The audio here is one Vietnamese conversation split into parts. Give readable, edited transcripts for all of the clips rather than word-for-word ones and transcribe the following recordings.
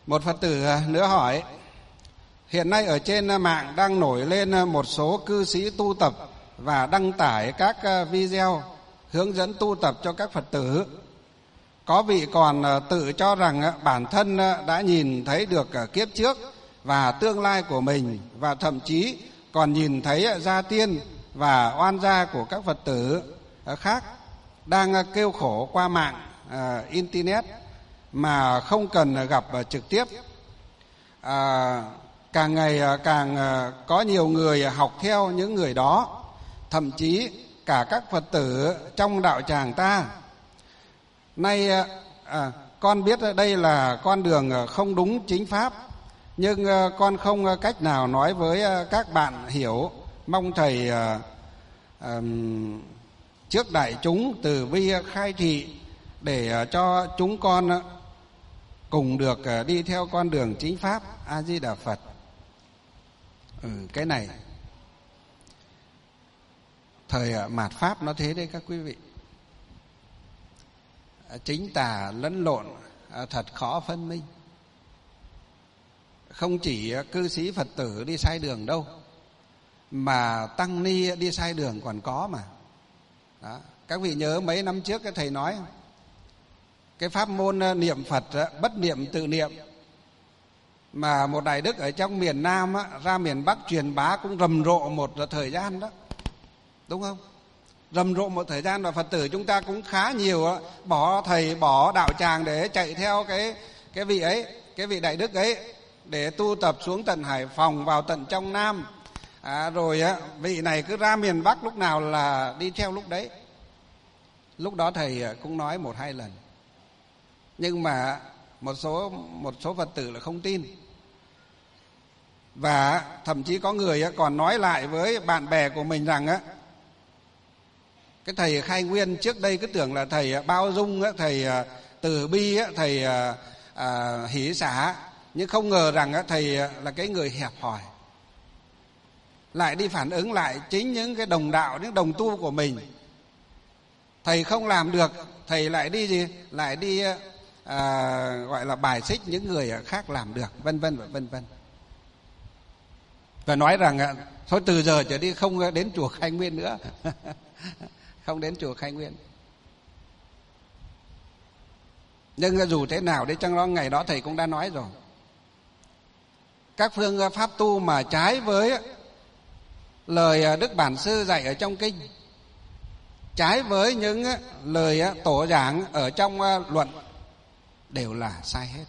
Một Phật tử nữa hỏi, hiện nay ở trên mạng đang nổi lên một số cư sĩ tu tập và đăng tải các video hướng dẫn tu tập cho các Phật tử. Có vị còn tự cho rằng bản thân đã nhìn thấy được kiếp trước và tương lai của mình, và thậm chí còn nhìn thấy gia tiên và oan gia của các Phật tử khác đang kêu khổ qua mạng internet mà không cần gặp trực tiếp. Càng ngày càng có nhiều người học theo những người đó, thậm chí cả các Phật tử trong đạo tràng ta. Nay con biết đây là con đường không đúng chính pháp, nhưng con không cách nào nói với các bạn hiểu. Mong thầy trước đại chúng từ bi khai thị để cho chúng con cùng được đi theo con đường chính pháp. A Di Đà Phật. Cái này thời mạt pháp nó thế đấy các quý vị, chính tà lẫn lộn, thật khó phân minh. Không chỉ cư sĩ Phật tử đi sai đường đâu, mà tăng ni đi sai đường còn có mà. Đó. Các vị nhớ mấy năm trước cái thầy nói cái pháp môn niệm Phật bất niệm tự niệm, mà một đại đức ở trong miền Nam ra miền Bắc truyền bá cũng rầm rộ một thời gian đó, đúng không? Rầm rộ một thời gian, và Phật tử chúng ta cũng khá nhiều bỏ thầy bỏ đạo tràng để chạy theo cái vị ấy, cái vị đại đức ấy, để tu tập xuống tận Hải Phòng, vào tận trong Nam. Rồi vị này cứ ra miền Bắc lúc nào là đi theo lúc đấy. Lúc đó thầy cũng nói 1-2 lần, nhưng mà một số Phật tử là không tin. Và thậm chí có người còn nói lại với bạn bè của mình rằng cái thầy khai nguyên trước đây cứ tưởng là thầy bao dung, thầy từ bi, thầy hỷ xả, nhưng không ngờ rằng thầy là cái người hẹp hòi. Lại đi phản ứng lại chính những cái đồng đạo, những đồng tu của mình. Thầy không làm được, thầy lại đi gì? Lại đi gọi là bài xích những người khác làm được, vân vân và vân vân. Và nói rằng thôi từ giờ trở đi không đến chùa Khai Nguyên nữa. Không đến chùa Khai Nguyên. Nhưng dù thế nào đấy chăng đó, ngày đó thầy cũng đã nói rồi, các phương pháp tu mà trái với lời Đức Bản Sư dạy ở trong kinh, trái với những lời tổ giảng ở trong luận, đều là sai hết.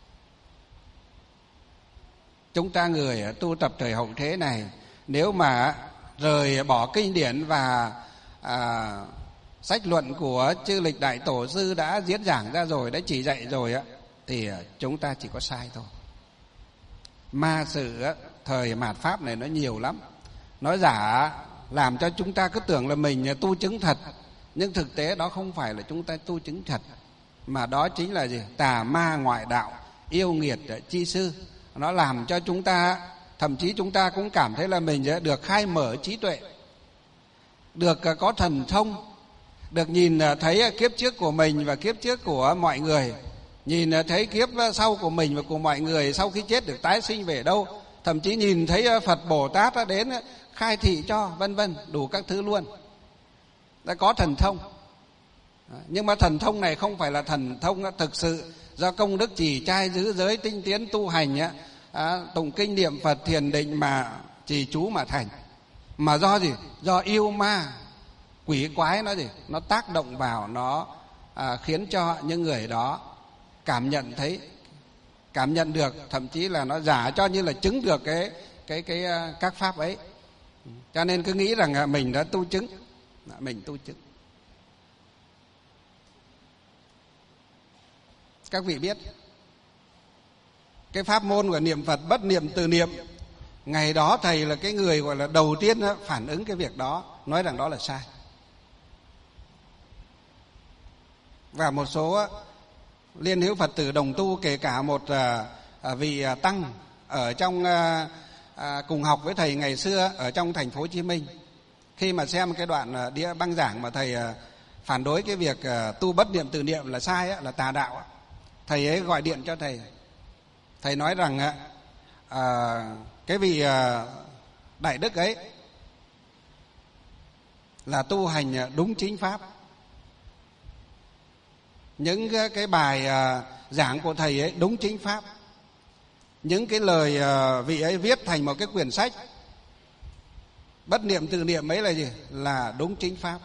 Chúng ta người tu tập thời hậu thế này, nếu mà rời bỏ kinh điển và sách luận của chư lịch đại tổ sư đã diễn giảng ra rồi, đã chỉ dạy rồi thì chúng ta chỉ có sai thôi. Ma sự thời mạt pháp này nó nhiều lắm, nó giả làm cho chúng ta cứ tưởng là mình tu chứng thật, nhưng thực tế đó không phải là chúng ta tu chứng thật, mà đó chính là gì? Tà ma ngoại đạo, yêu nghiệt chi sư. Nó làm cho chúng ta, thậm chí chúng ta cũng cảm thấy là mình được khai mở trí tuệ, được có thần thông, được nhìn thấy kiếp trước của mình và kiếp trước của mọi người, nhìn thấy kiếp sau của mình và của mọi người sau khi chết được tái sinh về đâu, thậm chí nhìn thấy Phật Bồ Tát đến khai thị cho, vân vân, đủ các thứ luôn. Đã có thần thông. Nhưng mà thần thông này không phải là thần thông thực sự do công đức trì trai giữ giới tinh tiến tu hành, tụng kinh niệm Phật thiền định mà trì chú mà thành, mà do gì? Do yêu ma quỷ quái nó gì? Nó tác động vào, nó khiến cho những người đó cảm nhận thấy, cảm nhận được, thậm chí là nó giả cho như là chứng được các pháp ấy. Cho nên cứ nghĩ rằng mình đã tu chứng, mình tu chứng. Các vị biết cái pháp môn của niệm Phật bất niệm từ niệm, ngày đó thầy là cái người gọi là đầu tiên phản ứng cái việc đó, nói rằng đó là sai. Và một số liên hữu Phật tử đồng tu, kể cả một vị tăng ở trong cùng học với thầy ngày xưa ở trong thành phố Hồ Chí Minh, khi mà xem cái đoạn đĩa băng giảng mà thầy phản đối cái việc tu bất niệm từ niệm là sai, là tà đạo, thầy ấy gọi điện cho thầy thầy nói rằng cái vị đại đức ấy là tu hành đúng chính pháp. Những cái bài giảng của thầy ấy đúng chính pháp. Những cái lời vị ấy viết thành một cái quyển sách Bất Niệm Từ Niệm ấy là gì? Là đúng chính pháp.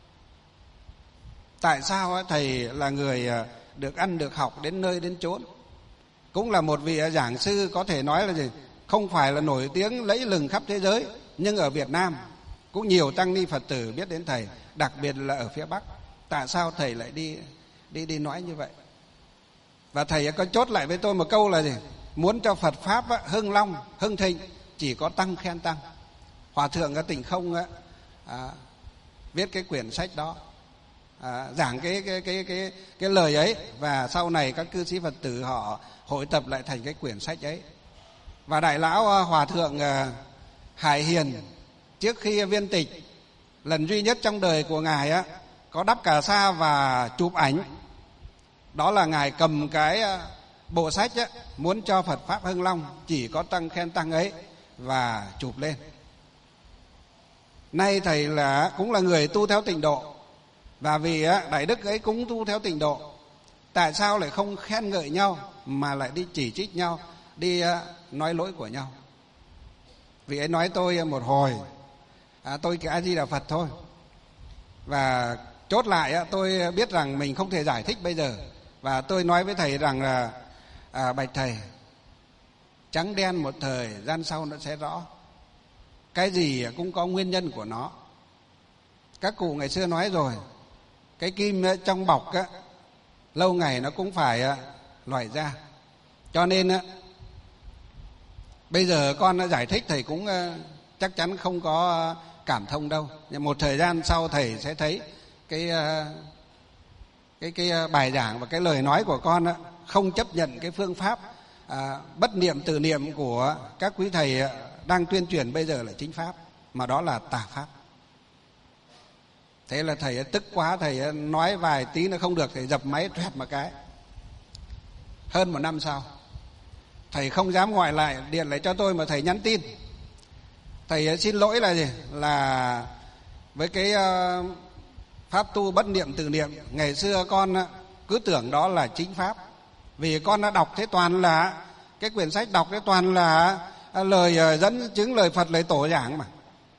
Tại sao thầy là người được ăn được học đến nơi đến chốn, cũng là một vị giảng sư có thể nói là gì? Không phải là nổi tiếng lẫy lừng khắp thế giới, nhưng ở Việt Nam cũng nhiều tăng ni Phật tử biết đến thầy, đặc biệt là ở phía Bắc. Tại sao thầy lại đi nói như vậy? Và thầy có chốt lại với tôi một câu là gì? Muốn cho Phật pháp hưng long, hưng thịnh, chỉ có tăng khen tăng. Hòa thượng ở Tịnh Không viết cái quyển sách đó, giảng cái lời ấy, và sau này các cư sĩ Phật tử họ hội tập lại thành cái quyển sách ấy. Và đại lão Hòa thượng Hải Hiền trước khi viên tịch, lần duy nhất trong đời của ngài có đắp cà sa và chụp ảnh. Đó là ngài cầm cái bộ sách muốn cho Phật pháp hưng long, chỉ có tăng khen tăng ấy, và chụp lên. Nay thầy cũng là người tu theo tịnh độ, và vì đại đức ấy cũng tu theo tịnh độ, tại sao lại không khen ngợi nhau mà lại đi chỉ trích nhau, đi nói lỗi của nhau? Vì ấy nói tôi một hồi, tôi cái A Di Đà Phật thôi. Và chốt lại tôi biết rằng mình không thể giải thích bây giờ, và tôi nói với thầy rằng là bạch thầy, trắng đen một thời gian sau nó sẽ rõ. Cái gì cũng có nguyên nhân của nó. Các cụ ngày xưa nói rồi, cái kim trong bọc lâu ngày nó cũng phải loại ra. Cho nên bây giờ con đã giải thích thầy cũng chắc chắn không có cảm thông đâu. Nhưng một thời gian sau thầy sẽ thấy cái bài giảng và cái lời nói của con không chấp nhận cái phương pháp bất niệm từ niệm của các quý thầy đang tuyên truyền bây giờ là chính pháp, mà đó là tà pháp. Thế là thầy tức quá, thầy nói vài tí nó không được, thầy dập máy troẹt một cái. Hơn một năm sau, thầy không dám gọi lại, điện lại cho tôi mà thầy nhắn tin. Thầy xin lỗi là gì? Là với cái pháp tu bất niệm từ niệm, ngày xưa con cứ tưởng đó là chính pháp. Vì con đã đọc thế toàn là cái quyển sách, đọc thế toàn là lời dẫn chứng lời Phật, lời tổ giảng mà.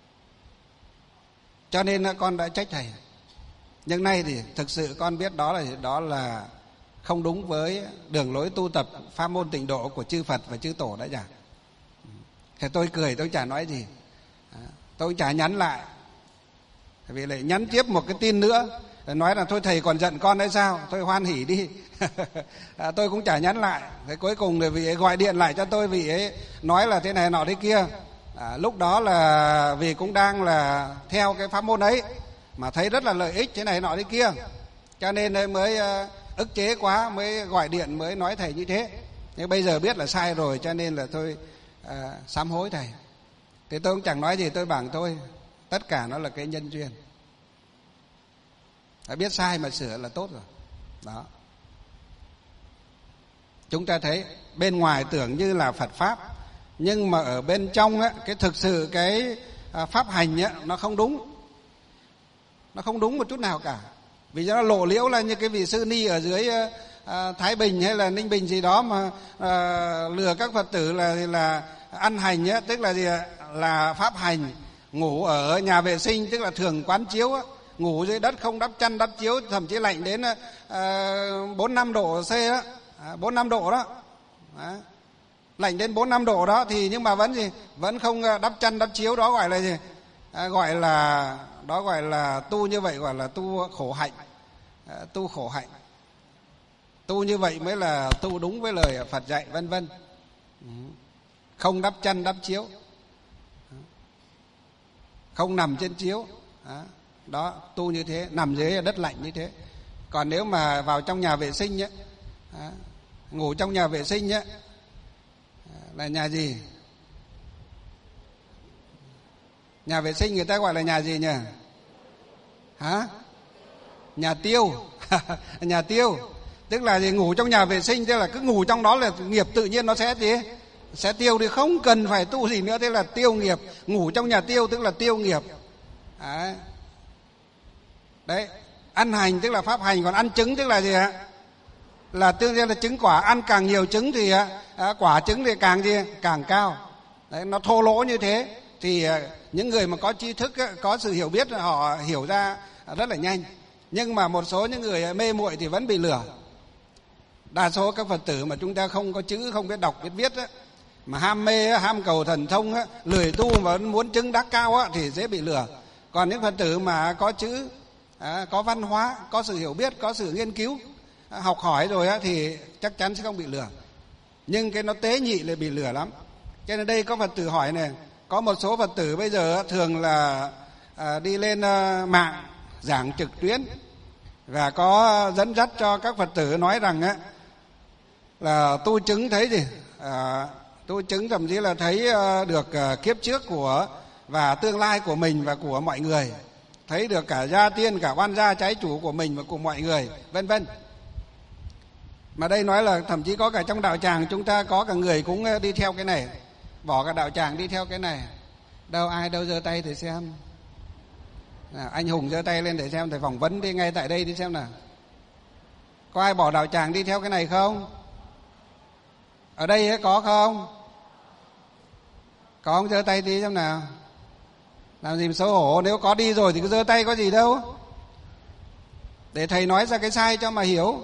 Cho nên con đã trách thầy. Nhưng nay thì thực sự con biết đó là không đúng với đường lối tu tập pháp môn tịnh độ của chư Phật và chư tổ đã giảng. Thì tôi cười, tôi chả nói gì, tôi chả nhắn lại. Vì lại nhắn tiếp một cái tin nữa, nói là thôi thầy còn giận con hay sao, thôi hoan hỉ đi. Tôi cũng chả nhắn lại. Thế cuối cùng thì vị ấy gọi điện lại cho tôi, vị ấy nói là thế này nọ thế kia. Lúc đó là vì cũng đang là theo cái pháp môn ấy, mà thấy rất là lợi ích thế này nọ thế kia, cho nên mới ức chế quá, mới gọi điện mới nói thầy như thế. Nhưng bây giờ biết là sai rồi, cho nên là tôi sám hối thầy. Thì tôi cũng chẳng nói gì, tôi bảo thôi, tất cả nó là cái nhân duyên. Biết sai mà sửa là tốt rồi. Đó. Chúng ta thấy bên ngoài tưởng như là Phật pháp, nhưng mà ở bên trong cái thực sự cái pháp hành nó không đúng. Nó không đúng một chút nào cả. Vì nó lộ liễu là như cái vị sư ni ở dưới Thái Bình hay là Ninh Bình gì đó mà lừa các Phật tử là ăn hành tức là gì? Là pháp hành. Ngủ ở nhà vệ sinh tức là thường quán chiếu, ngủ dưới đất không đắp chăn đắp chiếu, thậm chí lạnh đến 4-5 độ C đó, 4-5 độ đó. Lạnh đến 4-5 độ đó thì nhưng mà vẫn gì? Vẫn không đắp chăn đắp chiếu, đó gọi là gì? Gọi là tu như vậy, gọi là tu khổ hạnh. Tu khổ hạnh. Tu như vậy mới là tu đúng với lời Phật dạy, vân vân. Không đắp chăn đắp chiếu, không nằm trên chiếu. Đó, tu như thế, nằm dưới đất lạnh như thế. Còn nếu mà vào trong nhà vệ sinh ngủ trong nhà vệ sinh là nhà gì? Nhà vệ sinh người ta gọi là nhà gì nhỉ? Nhà tiêu. Nhà tiêu Tức là gì? Ngủ trong nhà vệ sinh, tức là cứ ngủ trong đó là nghiệp tự nhiên nó sẽ gì? Sẽ tiêu đi, không cần phải tu gì nữa, thế là tiêu nghiệp. Ngủ trong nhà tiêu tức là tiêu nghiệp. Đấy, ăn hành tức là pháp hành, còn ăn trứng tức là gì ạ? Là tương nhiên là trứng quả, ăn càng nhiều trứng thì quả trứng thì càng gì? Càng cao. Đấy, nó thô lỗ như thế thì những người mà có tri thức, có sự hiểu biết, họ hiểu ra rất là nhanh. Nhưng mà một số những người mê muội thì vẫn bị lừa. Đa số các Phật tử mà chúng ta không có chữ, không biết đọc biết viết á, mà ham mê, ham cầu thần thông á, lười tu mà muốn chứng đắc cao á, thì dễ bị lừa. Còn những Phật tử mà có chữ, có văn hóa, có sự hiểu biết, có sự nghiên cứu, học hỏi rồi á, thì chắc chắn sẽ không bị lừa. Nhưng cái nó tế nhị lại bị lừa lắm. Cho nên đây có Phật tử hỏi này, có một số Phật tử bây giờ thường là đi lên mạng giảng trực tuyến và có dẫn dắt cho các Phật tử nói rằng á, là tu chứng thấy gì? Tu chứng thậm chí là thấy được kiếp trước của và tương lai của mình và của mọi người, thấy được cả gia tiên, cả oan gia trái chủ của mình và của mọi người, vân vân. Mà đây nói là thậm chí có cả trong đạo tràng chúng ta có cả người cũng đi theo cái này, bỏ cả đạo tràng đi theo cái này. Đâu ai đâu, giơ tay thì xem. Anh Hùng giơ tay lên để xem, thầy phỏng vấn đi ngay tại đây đi xem nào. Có ai bỏ đạo tràng đi theo cái này không? Ở đây ấy, có không? Có không? Giơ tay đi xem nào. Làm gì mà xấu hổ, nếu có đi rồi thì cứ giơ tay có gì đâu. Để thầy nói ra cái sai cho mà hiểu.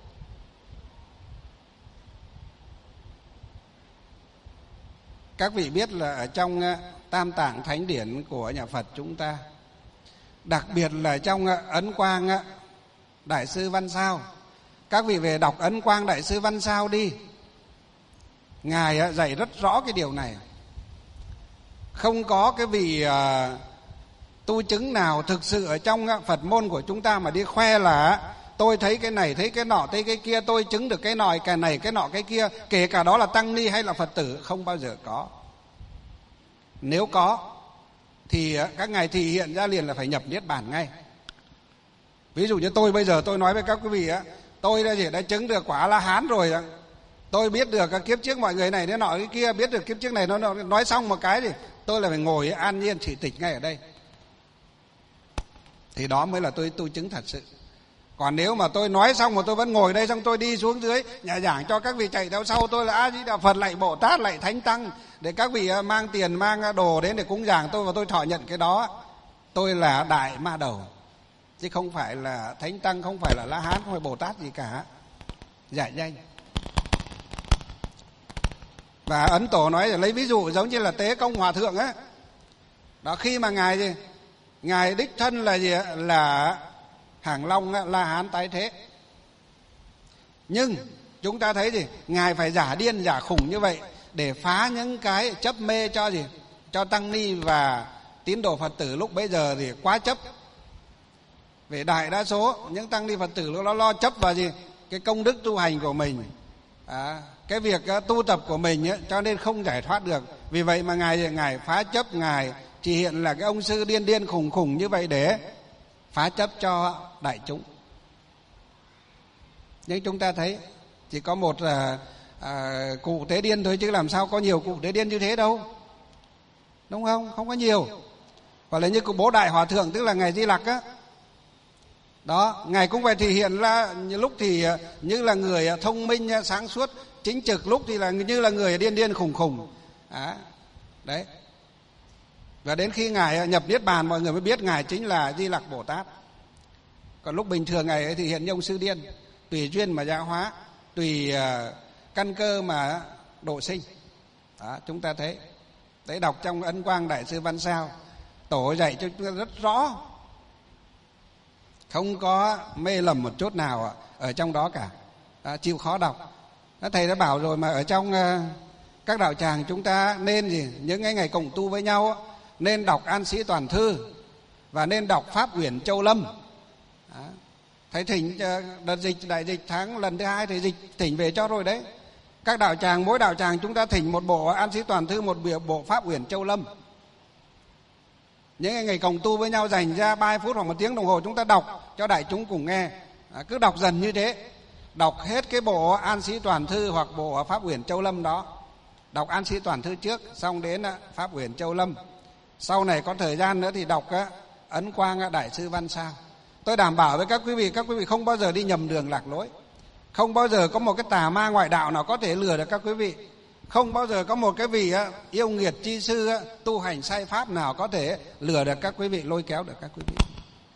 Các vị biết là ở trong Tam Tạng Thánh Điển của nhà Phật chúng ta, đặc biệt là trong Ấn Quang Đại sư Văn Sao, các vị về đọc Ấn Quang Đại sư Văn Sao đi. Ngài dạy rất rõ cái điều này. Không có cái vị tu chứng nào thực sự ở trong Phật môn của chúng ta mà đi khoe là tôi thấy cái này, thấy cái nọ, thấy cái kia, tôi chứng được cái nọ, cái này, cái nọ, cái kia, kể cả đó là tăng ni hay là Phật tử, không bao giờ có. Nếu có thì các ngài thị hiện ra liền là phải nhập niết bàn ngay. Ví dụ như tôi bây giờ tôi nói với các quý vị tôi đã chứng được quả La Hán rồi, tôi biết được kiếp trước mọi người này thế nọ cái kia, biết được kiếp trước này, nó nói xong một cái thì tôi là phải ngồi an nhiên chỉ tịch ngay ở đây, thì đó mới là tôi tu chứng thật sự. Còn nếu mà tôi nói xong mà tôi vẫn ngồi đây, xong tôi đi xuống dưới nhà giảng cho các vị chạy theo sau tôi là A Di Đà Phật, lạy Bồ Tát, lạy Thánh Tăng, để các vị mang tiền mang đồ đến để cúng giảng tôi và tôi thọ nhận cái đó, tôi là đại ma đầu, chứ không phải là Thánh Tăng, không phải là La Hán, không phải Bồ Tát gì cả, giải danh. Và Ấn Tổ nói là lấy ví dụ giống như là Tế Công Hòa Thượng á, đó, khi mà ngài đích thân là gì ạ? Là Hàng Long La Hán tái thế, nhưng chúng ta thấy gì? Ngài phải giả điên giả khủng như vậy để phá những cái chấp mê cho gì? Cho tăng ni và tín đồ Phật tử lúc bấy giờ thì quá chấp. Về đại đa số những tăng ni Phật tử nó lo chấp vào gì? Cái công đức tu hành của mình, cái việc tu tập của mình ấy, cho nên không giải thoát được. Vì vậy mà ngài phá chấp, ngài chỉ hiện là cái ông sư điên khùng khùng như vậy để phá chấp cho đại chúng. Nhưng chúng ta thấy chỉ có một cụ tế điên thôi, chứ làm sao có nhiều cụ tế điên như thế đâu, đúng không? Không có nhiều. Hoặc là như cụ Bố Đại Hòa Thượng, tức là ngài Di Lặc á, đó, ngài cũng phải thể hiện là lúc thì như là người thông minh sáng suốt chính trực, lúc thì là như là người điên khùng khùng. Đấy. Và đến khi ngài nhập niết bàn, mọi người mới biết ngài chính là Di Lặc Bồ Tát. Còn lúc bình thường ngài ấy thì hiện như ông sư điên, tùy duyên mà giáo hóa, tùy căn cơ mà độ sinh. Đó, chúng ta thấy. Đấy, đọc trong Ấn Quang Đại sư Văn Sao, Tổ dạy cho chúng ta rất rõ, không có mê lầm một chút nào ở trong đó cả. Chịu khó đọc. Thầy đã bảo rồi mà, ở trong các đạo tràng chúng ta nên gì? Những ngày cộng tu với nhau nên đọc An Sĩ Toàn Thư và nên đọc Pháp Uyển Châu Lâm. Thầy thỉnh đợt dịch, đại dịch tháng lần thứ 2 thầy dịch thỉnh về cho rồi đấy. Các đạo tràng, mỗi đạo tràng chúng ta thỉnh một bộ An Sĩ Toàn Thư, một bộ Pháp Uyển Châu Lâm. Những ngày cộng tu với nhau dành ra 30 phút hoặc 1 tiếng đồng hồ chúng ta đọc cho đại chúng cùng nghe. Cứ đọc dần như thế. đọc hết cái bộ An Sĩ Toàn Thư hoặc bộ Pháp Uyển Châu Lâm đó. Đọc An Sĩ Toàn Thư trước, xong đến Pháp Uyển Châu Lâm. Sau này có thời gian nữa thì đọc Ấn Quang Đại Sư Văn Sao. Tôi đảm bảo với các quý vị không bao giờ đi nhầm đường lạc lối. Không bao giờ có một cái tà ma ngoại đạo nào có thể lừa được các quý vị. Không bao giờ có một cái vị yêu nghiệt chi sư tu hành sai pháp nào có thể lừa được các quý vị, lôi kéo được các quý vị.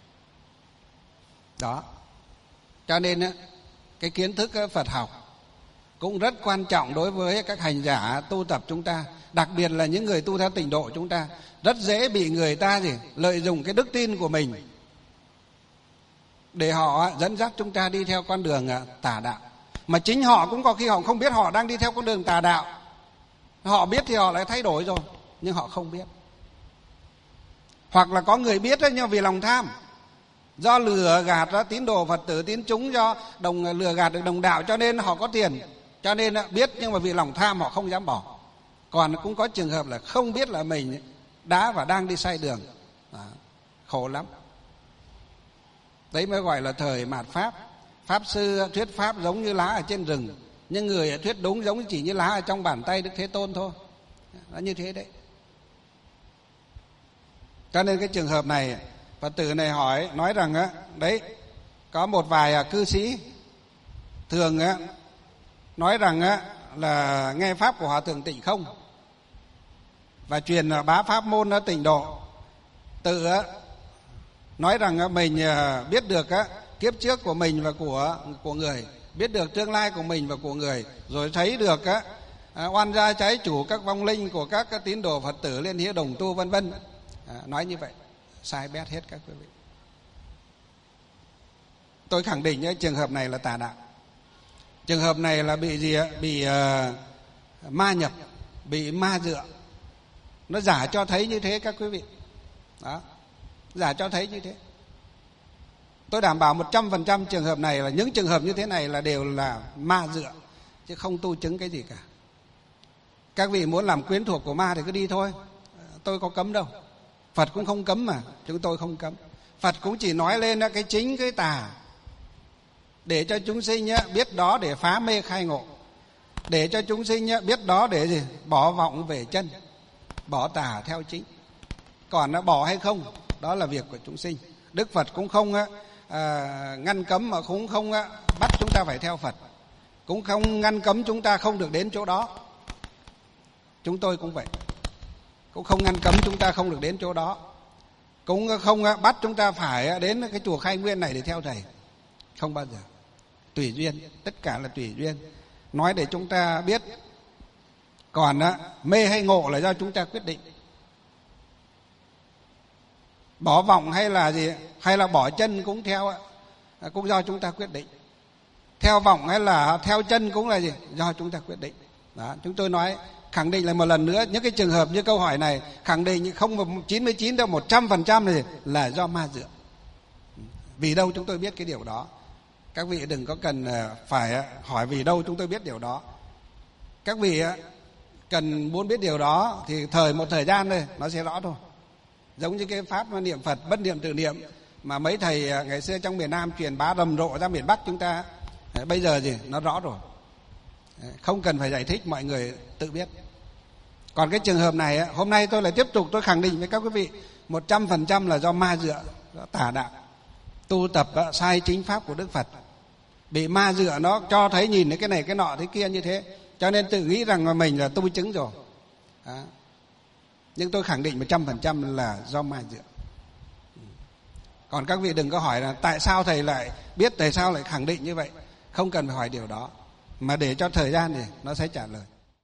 Đó. Cho nên cái kiến thức Phật học cũng rất quan trọng đối với các hành giả tu tập chúng ta, đặc biệt là những người tu theo tịnh độ chúng ta. Rất dễ bị người ta lợi dụng cái đức tin của mình để họ dẫn dắt chúng ta đi theo con đường tà đạo. Mà chính họ cũng có khi họ không biết họ đang đi theo con đường tà đạo. Họ biết thì họ lại thay đổi rồi, nhưng họ không biết. Hoặc là có người biết nhưng vì lòng tham, do lừa gạt tín đồ Phật tử tín chúng, do lừa gạt được đồng đạo cho nên họ có tiền, cho nên biết nhưng mà vì lòng tham họ không dám bỏ. Còn cũng có trường hợp là không biết là mình đã và đang đi sai đường. Khổ lắm. Đấy mới gọi là thời mạt Pháp. Pháp sư thuyết Pháp giống như lá ở trên rừng, nhưng người thuyết đúng giống chỉ như lá ở trong bàn tay Đức Thế Tôn thôi. Nó như thế đấy. Cho nên cái trường hợp này, Phật tử này nói rằng đấy, có một vài cư sĩ thường nói rằng là nghe Pháp của Hòa Thượng Tịnh Không và truyền bá pháp môn Tịnh độ, tự nói rằng mình biết được kiếp trước của mình và của người, biết được tương lai của mình và của người, rồi thấy được oan gia trái chủ các vong linh của các tín đồ Phật tử Liên Hiếu đồng tu vân vân. Nói như vậy sai bét hết các quý vị. Tôi khẳng định trường hợp này là tà đạo. Trường hợp này là bị gì ạ? Bị ma nhập, bị ma dựa. Nó giả cho thấy như thế các quý vị. Đó, giả cho thấy như thế. Tôi đảm bảo 100% trường hợp này là những trường hợp như thế này là đều là ma dựa, chứ không tu chứng cái gì cả. Các vị muốn làm quyến thuộc của ma thì cứ đi thôi. Tôi có cấm đâu. Phật cũng không cấm mà, chúng tôi không cấm. Phật cũng chỉ nói lên cái chính cái tà, để cho chúng sinh biết đó để phá mê khai ngộ, để cho chúng sinh biết đó để gì? Bỏ vọng về chân, bỏ tà theo chính. Còn nó bỏ hay không, đó là việc của chúng sinh. Đức Phật cũng không ngăn cấm, mà cũng không bắt chúng ta phải theo Phật, cũng không ngăn cấm chúng ta không được đến chỗ đó. Chúng tôi cũng vậy, cũng không ngăn cấm chúng ta không được đến chỗ đó, cũng không bắt chúng ta phải đến cái chùa Khai Nguyên này để theo thầy. Không bao giờ. Tùy duyên, tất cả là tùy duyên. Nói để chúng ta biết. Còn mê hay ngộ là do chúng ta quyết định. Bỏ vọng hay là gì, hay là bỏ chân cũng theo, cũng do chúng ta quyết định. Theo vọng hay là theo chân cũng là gì, do chúng ta quyết định. Đó, chúng tôi nói khẳng định lại một lần nữa, những cái trường hợp như câu hỏi này khẳng định không 99 đâu, 100% này là do ma dựa. Vì đâu chúng tôi biết cái điều đó. Các vị đừng có cần phải hỏi vì đâu chúng tôi biết điều đó. Các vị cần muốn biết điều đó thì một thời gian thôi nó sẽ rõ thôi. Giống như cái pháp niệm Phật bất niệm tự niệm mà mấy thầy ngày xưa trong miền Nam truyền bá rầm rộ ra miền Bắc chúng ta, bây giờ gì nó rõ rồi, không cần phải giải thích, mọi người tự biết. Còn cái trường hợp này hôm nay tôi lại tiếp tục tôi khẳng định với các quý vị 100% là do ma dựa, do tà đạo, tu tập sai chính pháp của Đức Phật, bị ma dựa nó cho thấy nhìn thấy cái này cái nọ thế kia như thế, cho nên tự nghĩ rằng là mình là tu chứng rồi. Đó. Nhưng tôi khẳng định 100% là do ma dựa. Còn các vị đừng có hỏi là tại sao thầy lại biết, tại sao lại khẳng định như vậy. Không cần phải hỏi điều đó, mà để cho thời gian thì nó sẽ trả lời.